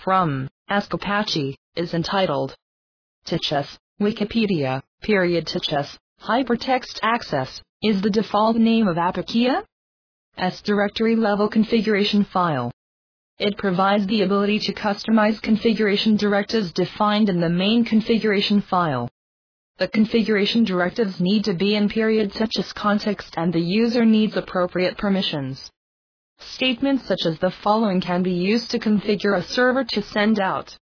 from Ask Apache is entitled THS Wikipedia, THS Hypertext Access is the default name of Apache's directory-level configuration file. It provides the ability to customize configuration directives defined in the main configuration file. The configuration directives need to be in THS context and the user needs appropriate permissions. Statements such as the following can be used to configure a server to send out